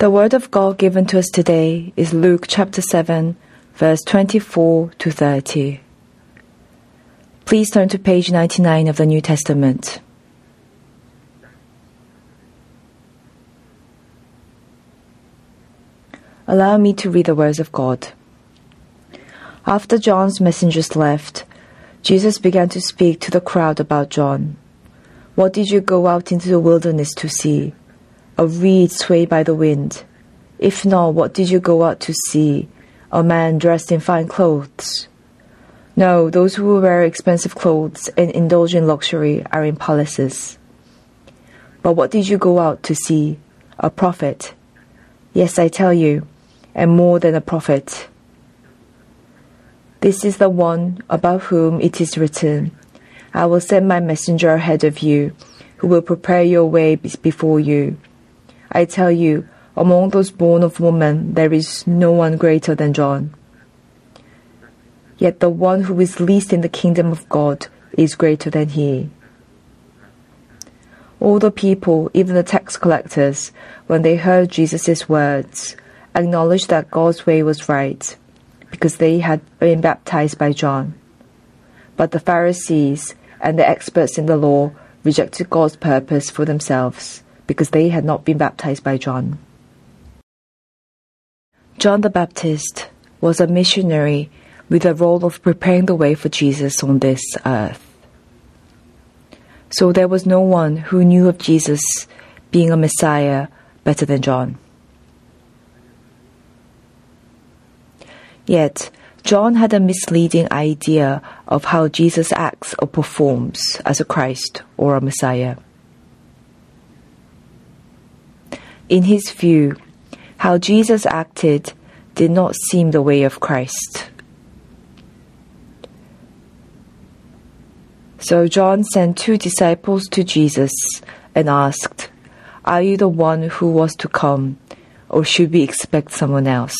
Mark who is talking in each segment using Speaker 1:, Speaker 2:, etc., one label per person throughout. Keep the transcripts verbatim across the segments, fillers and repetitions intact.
Speaker 1: The word of God given to us today is Luke chapter seven, verse twenty-four to thirty. Please turn to page ninety-nine of the New Testament. Allow me to read the words of God. After John's messengers left, Jesus began to speak to the crowd about John. What did you go out into the wilderness to see? A reed swayed by the wind? If not, what did you go out to see? A man dressed in fine clothes? No, those who wear expensive clothes and indulge in luxury are in palaces. But what did you go out to see? A prophet? Yes, I tell you, and more than a prophet. This is the one about whom it is written, I will send my messenger ahead of you, who will prepare your way before you. I tell you, among those born of woman, there is no one greater than John. Yet the one who is least in the kingdom of God is greater than he. All the people, even the tax collectors, when they heard Jesus' words, acknowledged that God's way was right, because they had been baptized by John. But the Pharisees and the experts in the law rejected God's purpose for themselves, because they had not been baptized by John. John the Baptist was a missionary with the role of preparing the way for Jesus on this earth. So there was no one who knew of Jesus being a Messiah better than John. Yet, John had a misleading idea of how Jesus acts or performs as a Christ or a Messiah. In his view, how Jesus acted did not seem the way of Christ. So John sent two disciples to Jesus and asked, Are you the one who was to come, or should we expect someone else?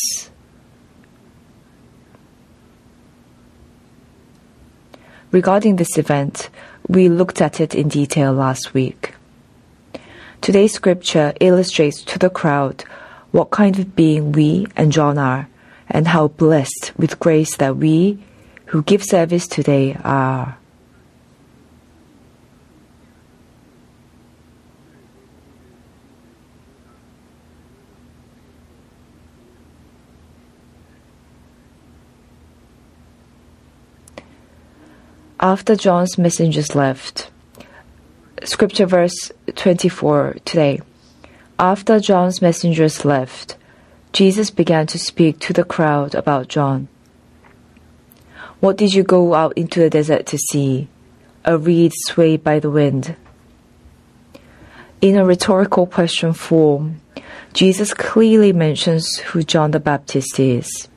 Speaker 1: Regarding this event, we looked at it in detail last week. Today's scripture illustrates to the crowd what kind of being we and John are, and how blessed with grace that we, who give service today, are. After John's messengers left, scripture verse twenty-four today. After John's messengers left, Jesus began to speak to the crowd about John. What did you go out into the desert to see? A reed swayed by the wind? In a rhetorical question form, Jesus clearly mentions who John the Baptist is.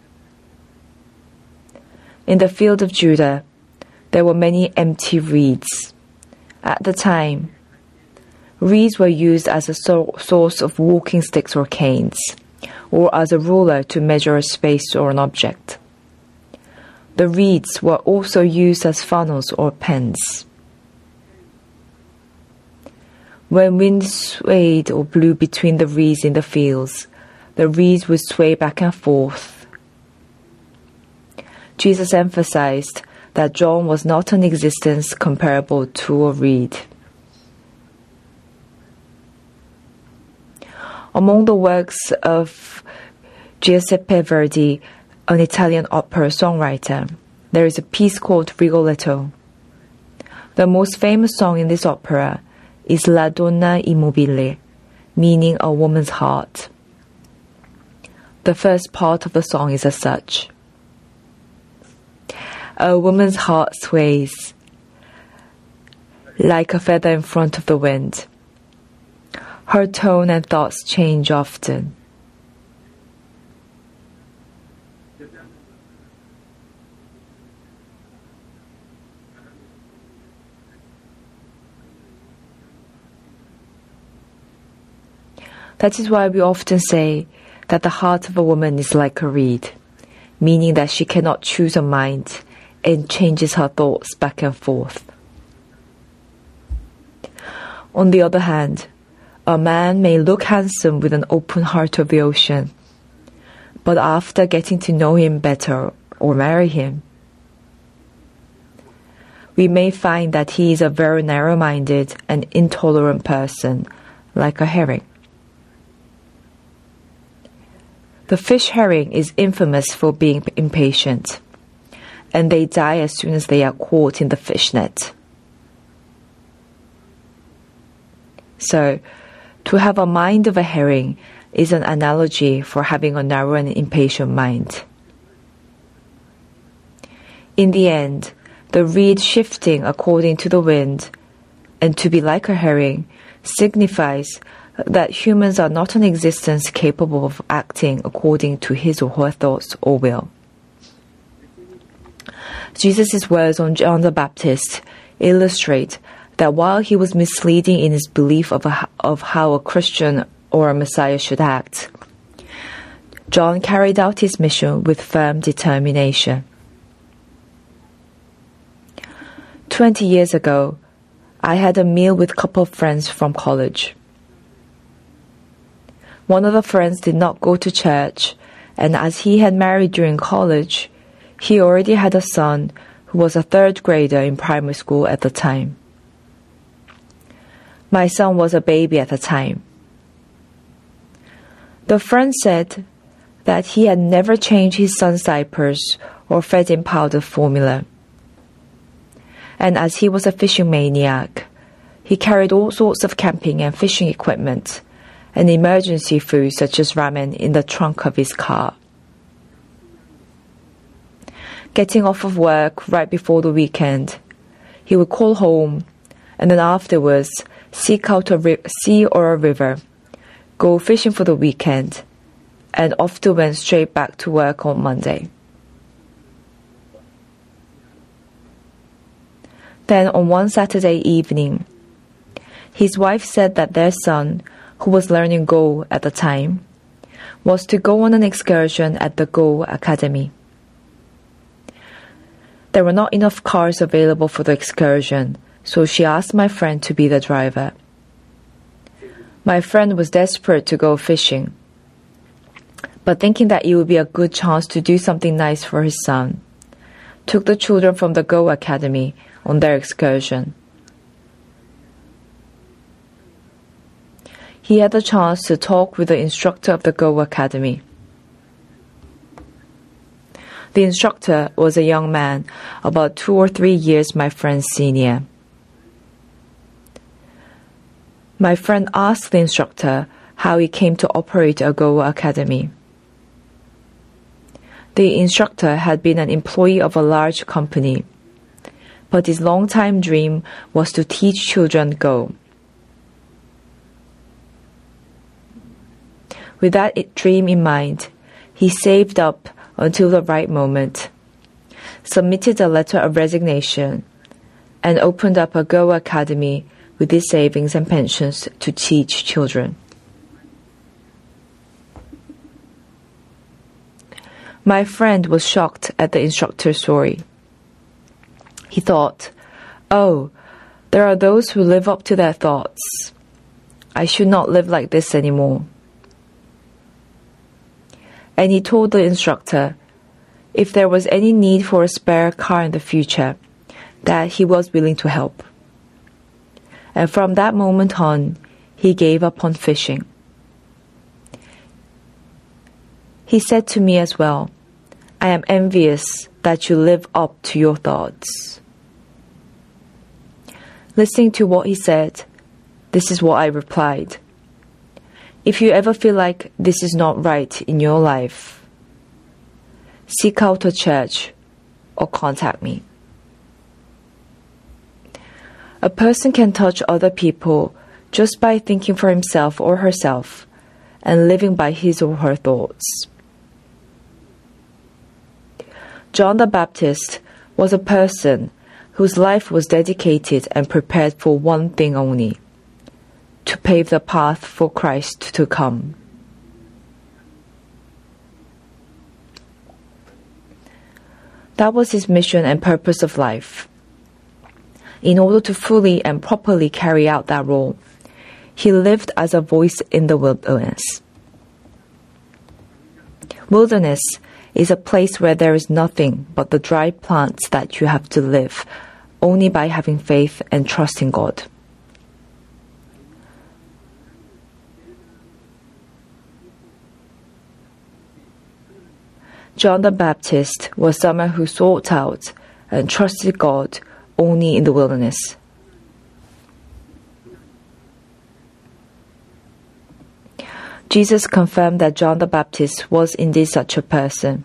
Speaker 1: In the field of Judah, there were many empty reeds. At the time, reeds were used as a so- source of walking sticks or canes, or as a ruler to measure a space or an object. The reeds were also used as funnels or pens. When wind swayed or blew between the reeds in the fields, the reeds would sway back and forth. Jesus emphasized that John was not an existence comparable to a reed. Among the works of Giuseppe Verdi, an Italian opera songwriter, there is a piece called Rigoletto. The most famous song in this opera is La Donna Immobile, meaning a woman's heart. The first part of the song is as such. A woman's heart sways like a feather in front of the wind. Her tone and thoughts change often. That is why we often say that the heart of a woman is like a reed, meaning that she cannot choose her mind and changes her thoughts back and forth. On the other hand, A man may look handsome with an open heart of the ocean, but after getting to know him better or marry him, we may find that he is a very narrow-minded and intolerant person, like a herring. The fish herring is infamous for being impatient, and they die as soon as they are caught in the fish net. So, to have a mind of a herring is an analogy for having a narrow and impatient mind. In the end, the reed shifting according to the wind, and to be like a herring, signifies that humans are not an existence capable of acting according to his or her thoughts or will. Jesus' words on John the Baptist illustrate that while he was misleading in his belief of, a, of how a Christian or a Messiah should act, John carried out his mission with firm determination. Twenty years ago, I had a meal with a couple of friends from college. One of the friends did not go to church, and as he had married during college, he already had a son who was a third grader in primary school at the time. My son was a baby at the time. The friend said that he had never changed his son's diapers or fed him powdered formula. And as he was a fishing maniac, he carried all sorts of camping and fishing equipment and emergency food such as ramen in the trunk of his car. Getting off of work right before the weekend, he would call home and then afterwards seek out a ri- sea or a river, go fishing for the weekend, and often went straight back to work on Monday. Then on one Saturday evening, his wife said that their son, who was learning Go at the time, was to go on an excursion at the Go Academy. There were not enough cars available for the excursion, so she asked my friend to be the driver. My friend was desperate to go fishing, but thinking that it would be a good chance to do something nice for his son, took the children from the Go Academy on their excursion. He had the chance to talk with the instructor of the Go Academy. The instructor was a young man, about two or three years my friend's senior. My friend asked the instructor how he came to operate a Go Academy. The instructor had been an employee of a large company, but his long-time dream was to teach children Go. With that dream in mind, he saved up until the right moment, submitted a letter of resignation, and opened up a Go Academy with his savings and pensions to teach children. My friend was shocked at the instructor's story. He thought, "Oh, there are those who live up to their thoughts. I should not live like this anymore." And he told the instructor if there was any need for a spare car in the future, that he was willing to help. And from that moment on, he gave up on fishing. He said to me as well, "I am envious that you live up to your thoughts." Listening to what he said, this is what I replied. If you ever feel like this is not right in your life, seek out a church or contact me. A person can touch other people just by thinking for himself or herself and living by his or her thoughts. John the Baptist was a person whose life was dedicated and prepared for one thing only: to pave the path for Christ to come. That was his mission and purpose of life. In order to fully and properly carry out that role, He lived as a voice in the wilderness. Wilderness is a place where there is nothing but the dry plants that you have to live only by having faith and trust in God. John the Baptist was someone who sought out and trusted God only in the wilderness. Jesus confirmed that John the Baptist was indeed such a person.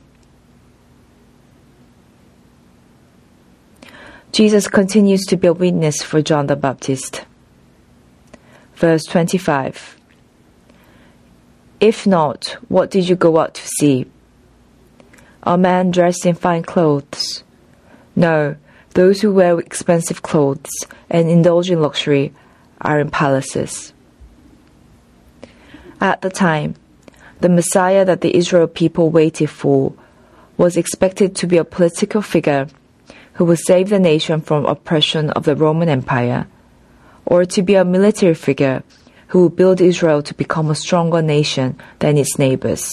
Speaker 1: Jesus continues to be a witness for John the Baptist. Verse twenty-five. If not, what did you go out to see? A man dressed in fine clothes? No, those who wear expensive clothes and indulge in luxury are in palaces. At the time, the Messiah that the Israel people waited for was expected to be a political figure who would save the nation from oppression of the Roman Empire, or to be a military figure who would build Israel to become a stronger nation than its neighbors.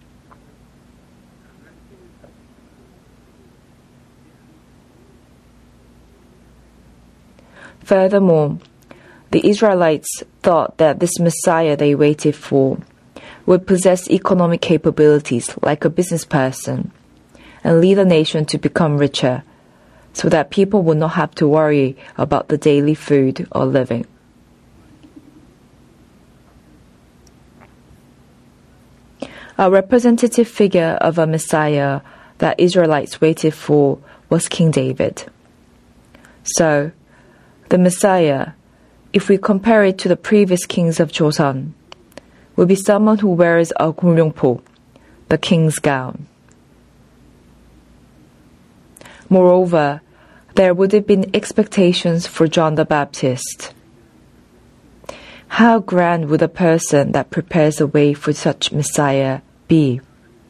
Speaker 1: Furthermore, the Israelites thought that this Messiah they waited for would possess economic capabilities like a business person and lead the nation to become richer, so that people would not have to worry about the daily food or living. A representative figure of a Messiah that Israelites waited for was King David. So, the Messiah, if we compare it to the previous kings of Joseon, will be someone who wears a gulryongpo, the king's gown. Moreover, there would have been expectations for John the Baptist. How grand would a person that prepares a way for such Messiah be?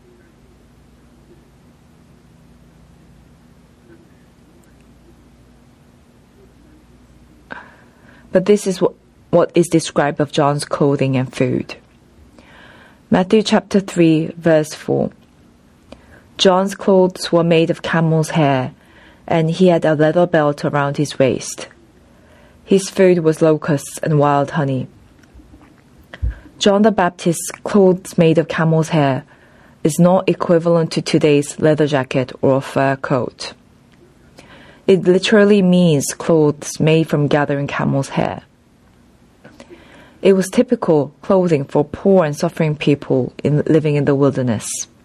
Speaker 1: But this is what, what is described of John's clothing and food. Matthew chapter three, verse four. John's clothes were made of camel's hair, and he had a leather belt around his waist. His food was locusts and wild honey. John the Baptist's clothes made of camel's hair is not equivalent to today's leather jacket or a fur coat. It literally means clothes made from gathering camel's hair. It was typical clothing for poor and suffering people in, living in the wilderness.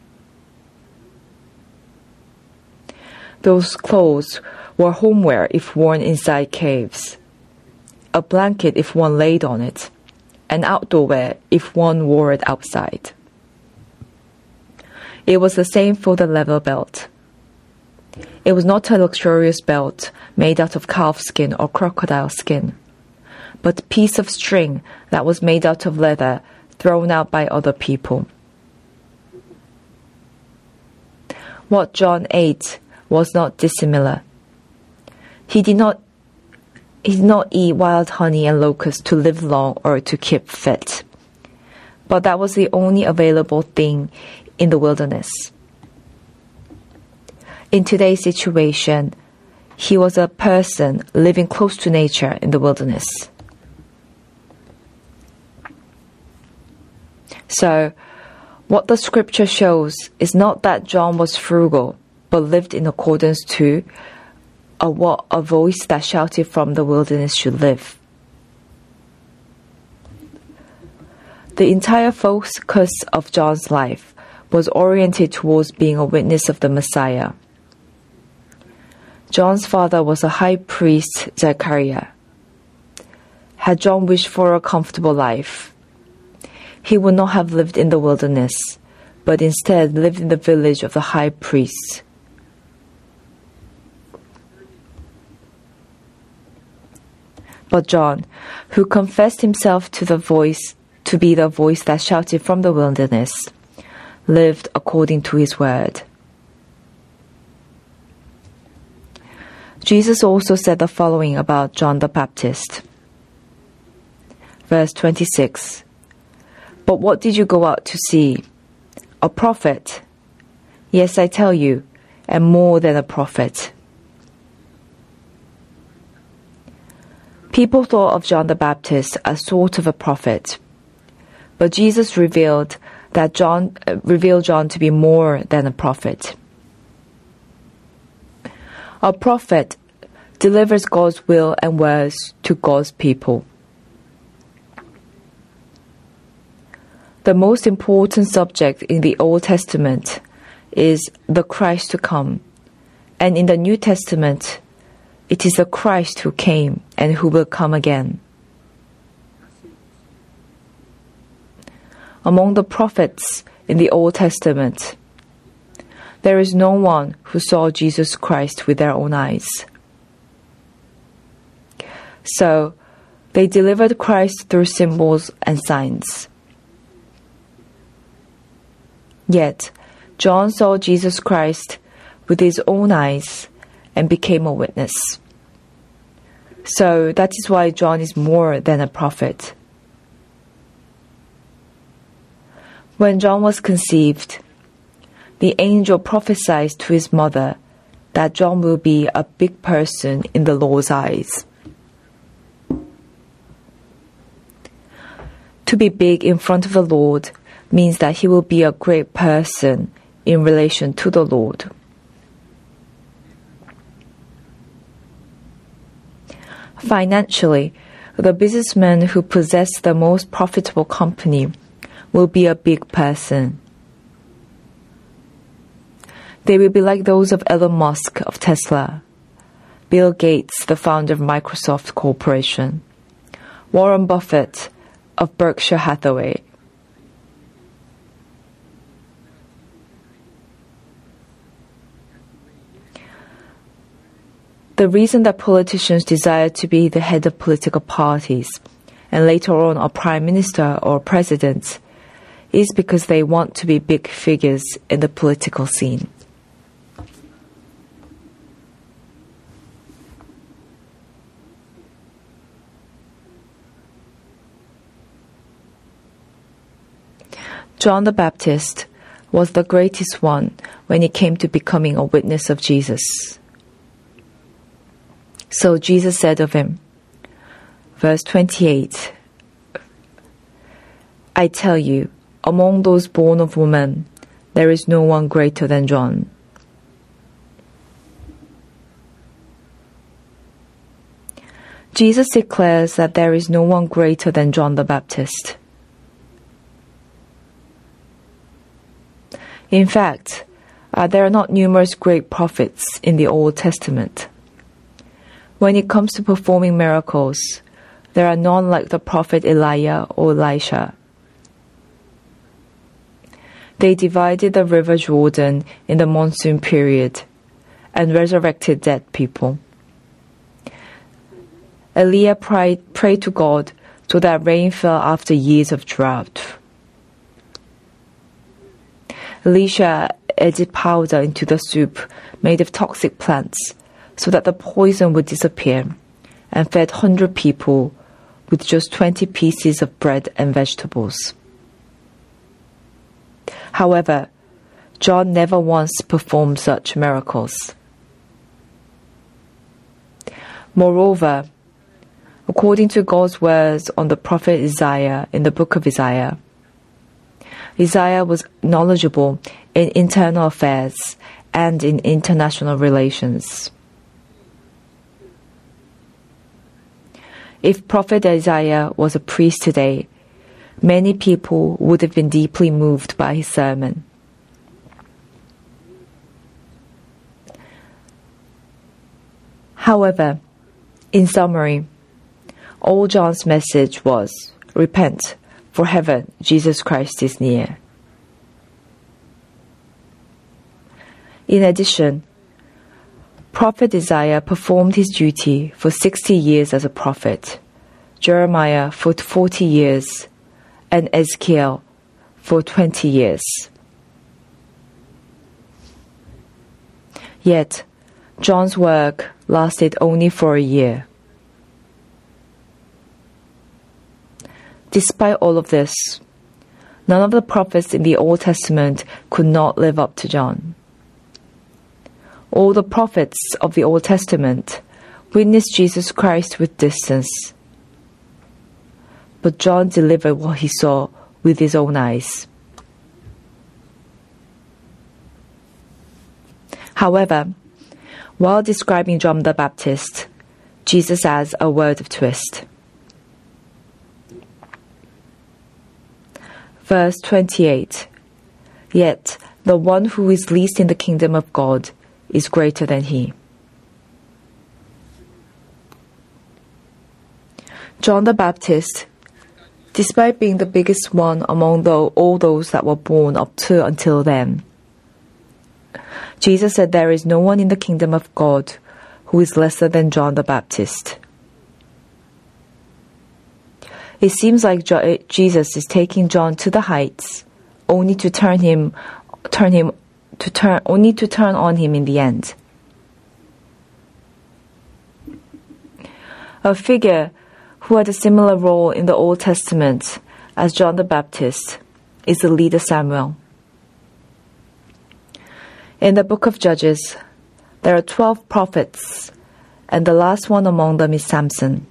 Speaker 1: Those clothes were homeware if worn inside caves, a blanket if one laid on it, and outdoor wear if one wore it outside. It was the same for the leather belt. It was not a luxurious belt made out of calf skin or crocodile skin, but a piece of string that was made out of leather thrown out by other people. What John ate was not dissimilar. He did not he did not eat wild honey and locusts to live long or to keep fit, but that was the only available thing in the wilderness. In today's situation, he was a person living close to nature in the wilderness. So, what the scripture shows is not that John was frugal, but lived in accordance to a, what a voice that shouted from the wilderness should live. The entire focus of John's life was oriented towards being a witness of the Messiah. John's father was a high priest, Zechariah. Had John wished for a comfortable life, he would not have lived in the wilderness, but instead lived in the village of the high priest. But John, who confessed himself to the voice to be the voice that shouted from the wilderness, lived according to his word. Jesus also said the following about John the Baptist. Verse twenty-six. But what did you go out to see? A prophet? Yes, I tell you, and more than a prophet. People thought of John the Baptist as sort of a prophet, but Jesus revealed that John uh, revealed John to be more than a prophet. A prophet delivers God's will and words to God's people. The most important subject in the Old Testament is the Christ to come, and in the New Testament, it is the Christ who came and who will come again. Among the prophets in the Old Testament, there is no one who saw Jesus Christ with their own eyes. So, they delivered Christ through symbols and signs. Yet, John saw Jesus Christ with his own eyes and became a witness. So that is why John is more than a prophet. When John was conceived, the angel prophesied to his mother that John will be a big person in the Lord's eyes. To be big in front of the Lord means that he will be a great person in relation to the Lord. Financially, the businessman who possesses the most profitable company will be a big person. They will be like those of Elon Musk of Tesla, Bill Gates, the founder of Microsoft Corporation, Warren Buffett of Berkshire Hathaway. The reason that politicians desire to be the head of political parties and later on a prime minister or president is because they want to be big figures in the political scene. John the Baptist was the greatest one when it came to becoming a witness of Jesus. So Jesus said of him, verse twenty-eight, I tell you, among those born of woman, there is no one greater than John. Jesus declares that there is no one greater than John the Baptist. In fact, uh, there are not numerous great prophets in the Old Testament. When it comes to performing miracles, there are none like the prophet Elijah or Elisha. They divided the river Jordan in the monsoon period and resurrected dead people. Elijah prayed, prayed to God so that rain fell after years of drought. Elisha added powder into the soup made of toxic plants so that the poison would disappear, and fed one hundred people with just twenty pieces of bread and vegetables. However, John never once performed such miracles. Moreover, according to God's words on the prophet Isaiah in the book of Isaiah, Isaiah was knowledgeable in internal affairs and in international relations. If Prophet Isaiah was a priest today, many people would have been deeply moved by his sermon. However, in summary, all John's message was, repent, for heaven, Jesus Christ is near. In addition, Prophet Isaiah performed his duty for sixty years as a prophet, Jeremiah for forty years, and Ezekiel for twenty years. Yet, John's work lasted only for a year. Despite all of this, none of the prophets in the Old Testament could not live up to John. All the prophets of the Old Testament witnessed Jesus Christ with distance, but John delivered what he saw with his own eyes. However, while describing John the Baptist, Jesus adds a word of twist. Verse twenty-eight, "Yet the one who is least in the kingdom of God is greater than he." John the Baptist, despite being the biggest one among the, all those that were born up to until then, Jesus said there is no one in the kingdom of God who is lesser than John the Baptist. It seems like Jo- Jesus is taking John to the heights, only to turn him, turn him, to turn, only to turn on him in the end. A figure who had a similar role in the Old Testament as John the Baptist is the leader Samuel. In the book of Judges, there are twelve prophets, and the last one among them is Samson.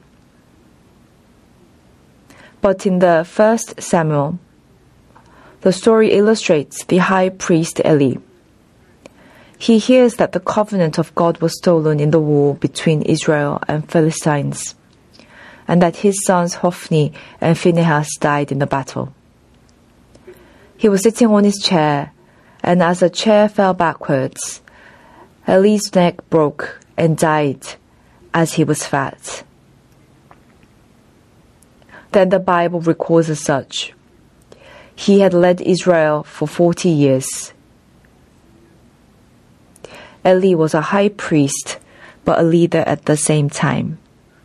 Speaker 1: But in the first Samuel, the story illustrates the high priest Eli. He hears that the covenant of God was stolen in the war between Israel and Philistines, and that his sons Hophni and Phinehas died in the battle. He was sitting on his chair, and as the chair fell backwards, Eli's neck broke and died as he was fat. Then the Bible records as such. He had led Israel for forty years. Eli was a high priest, but a leader at the same time.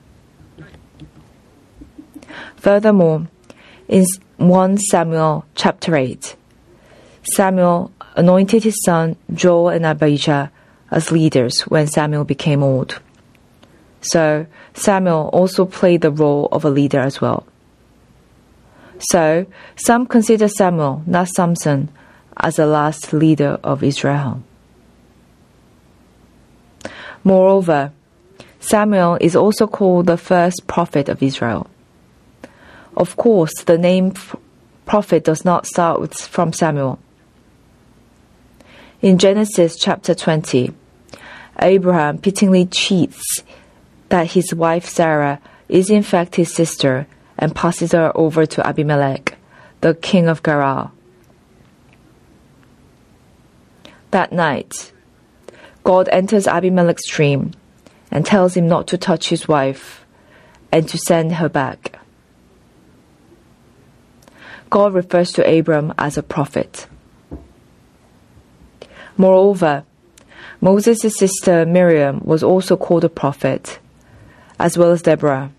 Speaker 1: Furthermore, in First Samuel chapter eight, Samuel anointed his son Joel and Abijah as leaders when Samuel became old. So Samuel also played the role of a leader as well. So some consider Samuel, not Samson, as the last leader of Israel. Moreover, Samuel is also called the first prophet of Israel. Of course, the name prophet does not start with, from Samuel. In Genesis chapter twenty, Abraham pittingly cheats that his wife Sarah is in fact his sister and passes her over to Abimelech, the king of Gerar. That night, God enters Abimelech's dream and tells him not to touch his wife and to send her back. God refers to Abram as a prophet. Moreover, Moses' sister Miriam was also called a prophet, as well as Deborah.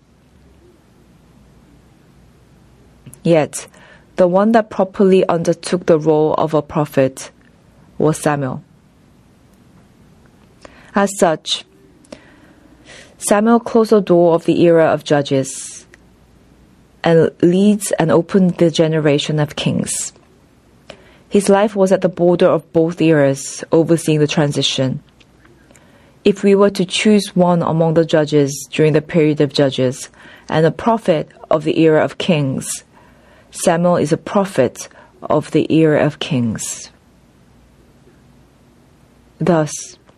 Speaker 1: Yet, the one that properly undertook the role of a prophet was Samuel. As such, Samuel closed the door of the era of judges and leads and opened the generation of kings. His life was at the border of both eras, overseeing the transition. If we were to choose one among the judges during the period of judges and a prophet of the era of kings, Samuel is a prophet of the era of kings. Thus,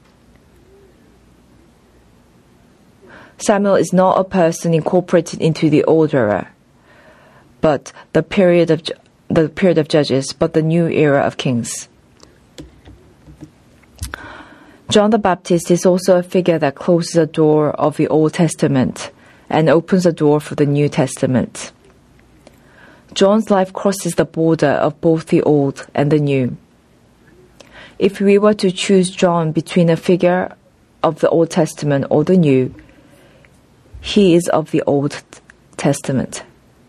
Speaker 1: Samuel is not a person incorporated into the old era, but the period of the period of judges, but the new era of kings. John the Baptist is also a figure that closes the door of the Old Testament and opens the door for the New Testament. John's life crosses the border of both the Old and the New. If we were to choose John between a figure of the Old Testament or the New, he is of the Old Testament.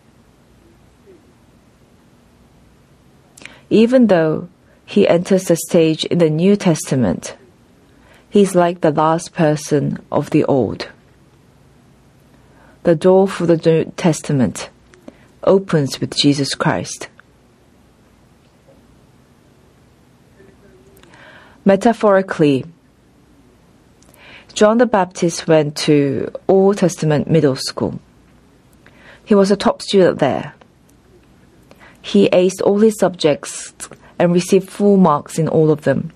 Speaker 1: Even though he enters the stage in the New Testament, he is like the last person of the Old. The door for the New Testament opens with Jesus Christ. Metaphorically, John the Baptist went to Old Testament middle school. He was a top student there. He aced all his subjects and received full marks in all of them.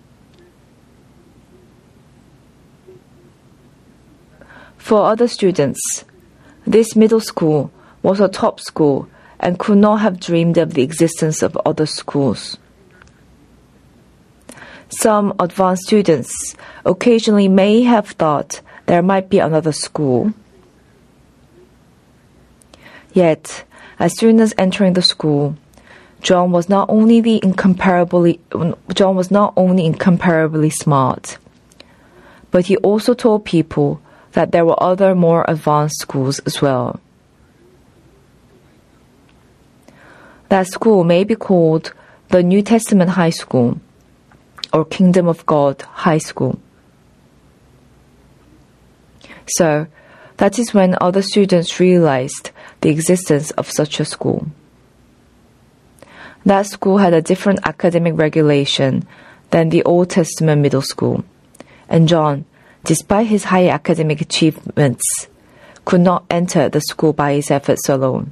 Speaker 1: For other students, this middle school was a top school and could not have dreamed of the existence of other schools. Some advanced students occasionally may have thought there might be another school. Yet, as soon as entering the school, John was not only the incomparably John was not only incomparably smart, but he also told people that there were other more advanced schools as well. That school may be called the New Testament High School or Kingdom of God High School. So, that is when other students realized the existence of such a school. That school had a different academic regulation than the Old Testament middle school, and John, despite his high academic achievements, could not enter the school by his efforts alone.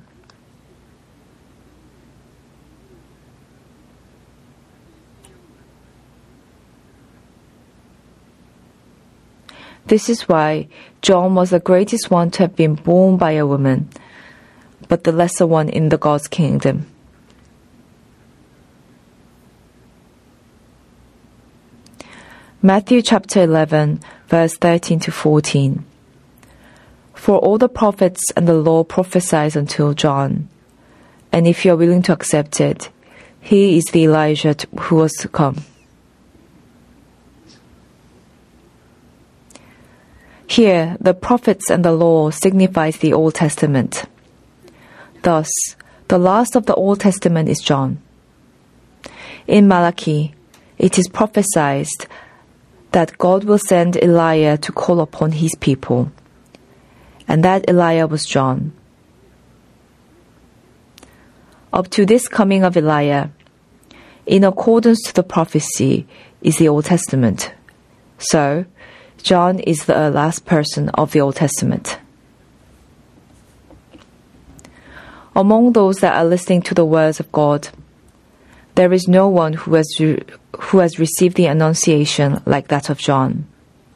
Speaker 1: This is why John was the greatest one to have been born by a woman, but the lesser one in the God's kingdom. Matthew chapter eleven, verse thirteen to fourteen. For all the prophets and the law prophesied until John, and if you are willing to accept it, he is the Elijah who was to come. Here, the prophets and the law signifies the Old Testament. Thus, the last of the Old Testament is John. In Malachi, it is prophesied that God will send Elijah to call upon his people, and that Elijah was John. Up to this coming of Elijah, in accordance to the prophecy, is the Old Testament. So, John is the last person of the Old Testament. Among those that are listening to the words of God, there is no one who has, re- who has received the annunciation like that of John.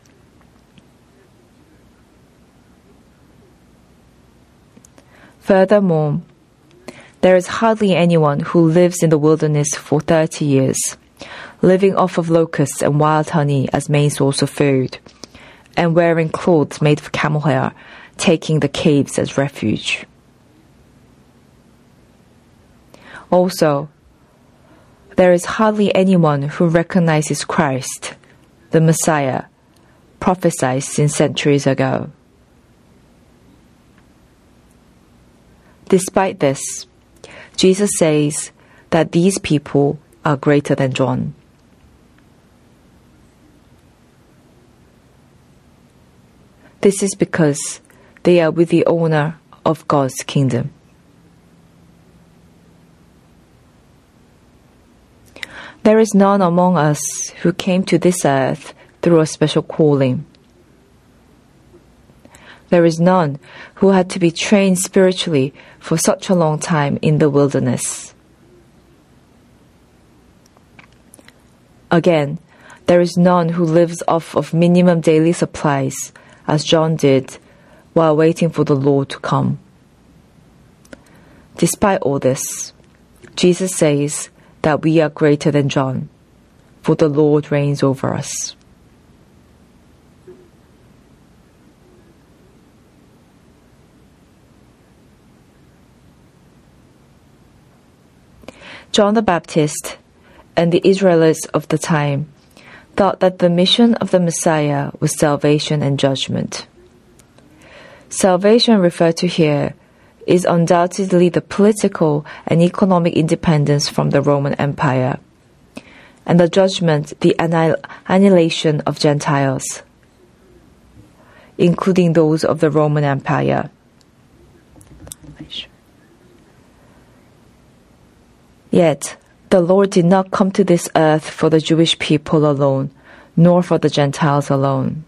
Speaker 1: Furthermore, there is hardly anyone who lives in the wilderness for thirty years, living off of locusts and wild honey as main source of food, and wearing clothes made of camel hair, taking the caves as refuge. Also, there is hardly anyone who recognizes Christ, the Messiah, prophesied since centuries ago. Despite this, Jesus says that these people are greater than John. This is because they are with the owner of God's kingdom. There is none among us who came to this earth through a special calling. There is none who had to be trained spiritually for such a long time in the wilderness. Again, there is none who lives off of minimum daily supplies, as John did, while waiting for the Lord to come. Despite all this, Jesus says that we are greater than John, for the Lord reigns over us. John the Baptist and the Israelites of the time thought that the mission of the Messiah was salvation and judgment. Salvation referred to here is undoubtedly the political and economic independence from the Roman Empire, and the judgment the annihil- annihilation of Gentiles, including those of the Roman Empire. Yet, the Lord did not come to this earth for the Jewish people alone, nor for the Gentiles alone.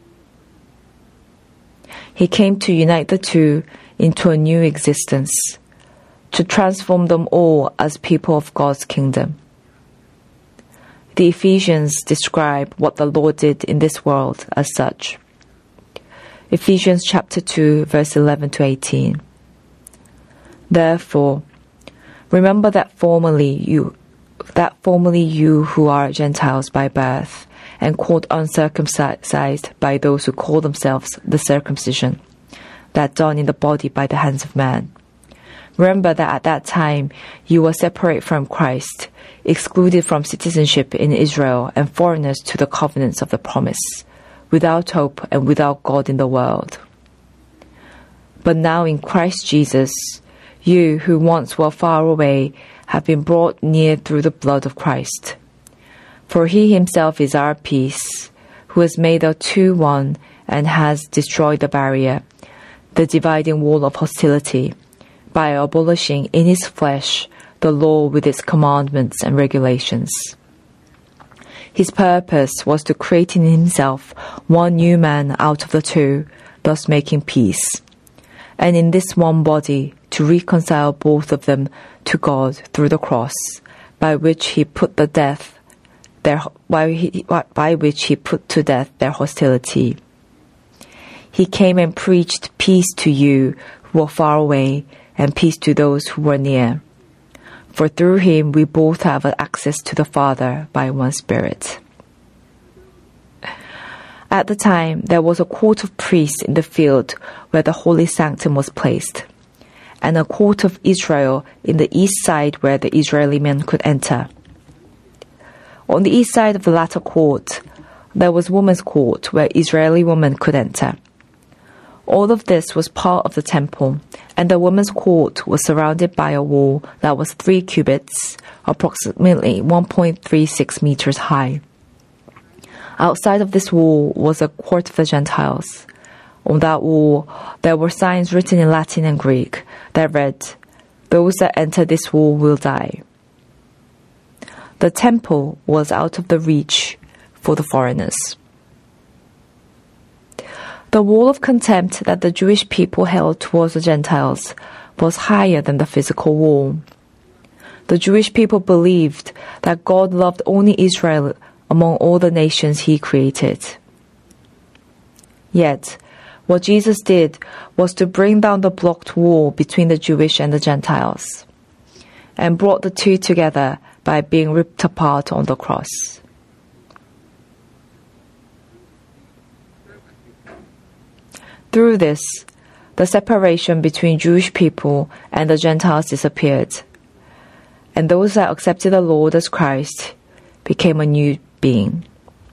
Speaker 1: He came to unite the two into a new existence, to transform them all as people of God's kingdom. The Ephesians describe what the Lord did in this world as such. Ephesians chapter two, verse eleven to eighteen. Therefore, remember that formerly you, that formerly you who are Gentiles by birth, and called uncircumcised by those who call themselves the circumcision, that done in the body by the hands of man. Remember that at that time you were separate from Christ, excluded from citizenship in Israel, and foreigners to the covenants of the promise, without hope and without God in the world. But now in Christ Jesus, you who once were far away have been brought near through the blood of Christ. For he himself is our peace, who has made the two one and has destroyed the barrier, the dividing wall of hostility, by abolishing in his flesh the law with its commandments and regulations. His purpose was to create in himself one new man out of the two, thus making peace, and in this one body to reconcile both of them to God through the cross, by which he put the death their by, he, by which he put to death their hostility. He came and preached peace to you who were far away, and peace to those who were near. For through him we both have access to the Father by one Spirit. At the time, there was a court of priests in the field where the holy sanctum was placed, and a court of Israel in the east side where the Israeli men could enter. On the east side of the latter court, there was women's court where Israeli women could enter. All of this was part of the temple, and the women's court was surrounded by a wall that was three cubits, approximately one point three six meters high. Outside of this wall was a court of the Gentiles. On that wall, there were signs written in Latin and Greek that read, "Those that enter this wall will die." The temple was out of the reach for the foreigners. The wall of contempt that the Jewish people held towards the Gentiles was higher than the physical wall. The Jewish people believed that God loved only Israel among all the nations he created. Yet, what Jesus did was to bring down the blocked wall between the Jewish and the Gentiles, and brought the two together by being ripped apart on the cross. Through this, the separation between Jewish people and the Gentiles disappeared, and those that accepted the Lord as Christ became a new being.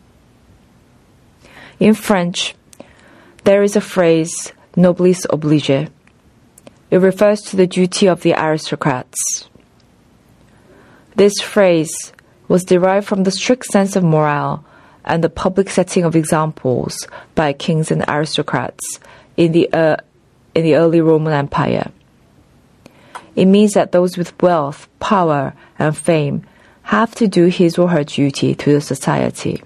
Speaker 1: In French, there is a phrase, noblesse oblige. It refers to the duty of the aristocrats. This phrase was derived from the strict sense of morale and the public setting of examples by kings and aristocrats in the, uh, in the early Roman Empire. It means that those with wealth, power, and fame have to do his or her duty to the society.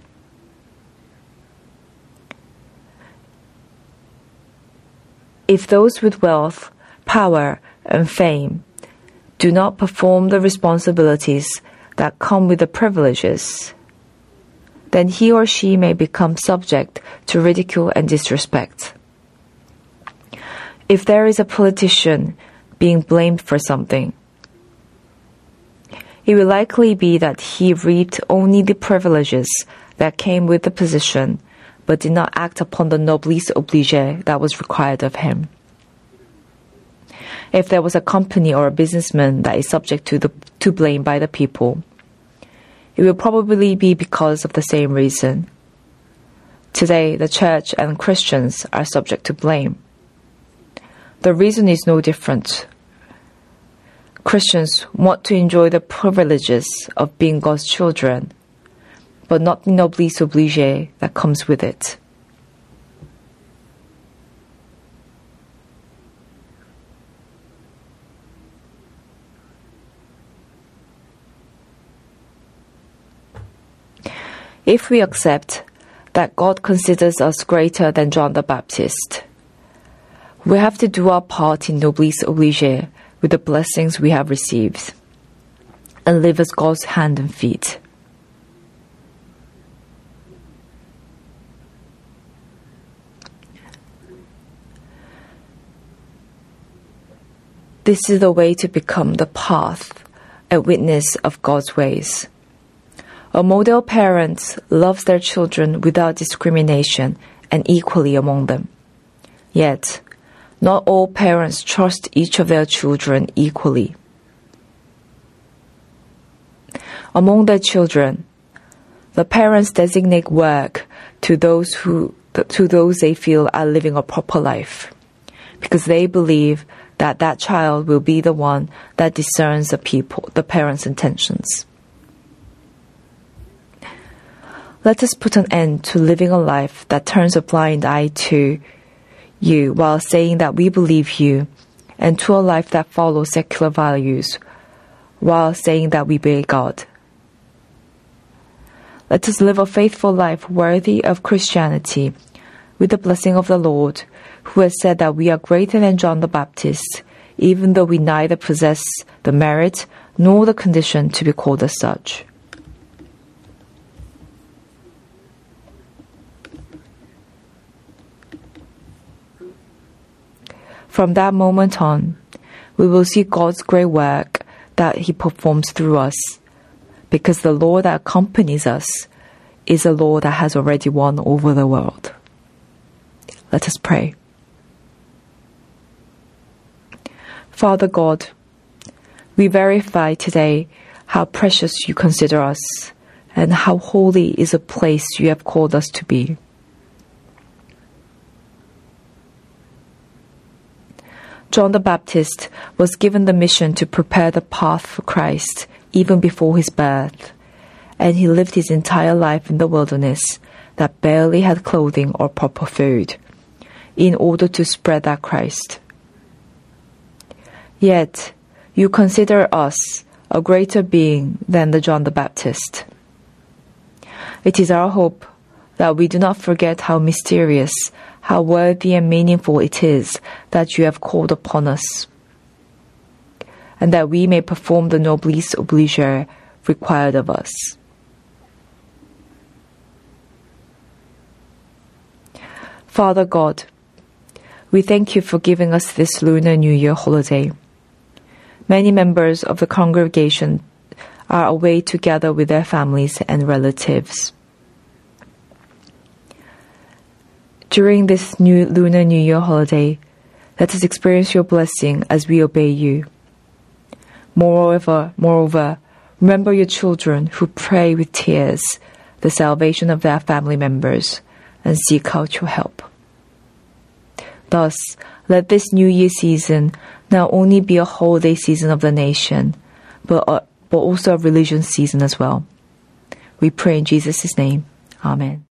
Speaker 1: If those with wealth, power, and fame do not perform the responsibilities that come with the privileges, then he or she may become subject to ridicule and disrespect. If there is a politician being blamed for something, it will likely be that he reaped only the privileges that came with the position, but did not act upon the noblesse oblige that was required of him. If there was a company or a businessman that is subject to the to blame by the people, it will probably be because of the same reason. Today, the church and Christians are subject to blame. The reason is no different. Christians want to enjoy the privileges of being God's children, but not the noblesse oblige that comes with it. If we accept that God considers us greater than John the Baptist, we have to do our part in Noblis Oblige with the blessings we have received, and live as God's hand and feet. This is the way to become the path, a witness of God's ways. A model parent loves their children without discrimination and equally among them. Yet, not all parents trust each of their children equally. Among their children, the parents designate work to those who to those they feel are living a proper life, because they believe that that child will be the one that discerns the people, the parents' intentions. Let us put an end to living a life that turns a blind eye to you while saying that we believe you, and to a life that follows secular values while saying that we obey God. Let us live a faithful life worthy of Christianity, with the blessing of the Lord, who has said that we are greater than John the Baptist, even though we neither possess the merit nor the condition to be called as such. From that moment on, we will see God's great work that He performs through us, because the Lord that accompanies us is a Lord that has already won over the world. Let us pray. Father God, we verify today how precious you consider us and how holy is a place you have called us to be. John the Baptist was given the mission to prepare the path for Christ even before his birth, and he lived his entire life in the wilderness that barely had clothing or proper food, in order to spread that Christ. Yet, you consider us a greater being than the John the Baptist. It is our hope that we do not forget how mysterious, how worthy and meaningful it is that you have called upon us, and that we may perform the Noblis Oblige required of us. Father God, we thank you for giving us this Lunar New Year holiday. Many members of the congregation are away together with their families and relatives. During this new Lunar New Year holiday, let us experience your blessing as we obey you. Moreover, moreover, remember your children who pray with tears the salvation of their family members and seek out your help. Thus, let this New Year season not only be a holiday season of the nation, but, uh, but also a religion season as well. We pray in Jesus' name. Amen.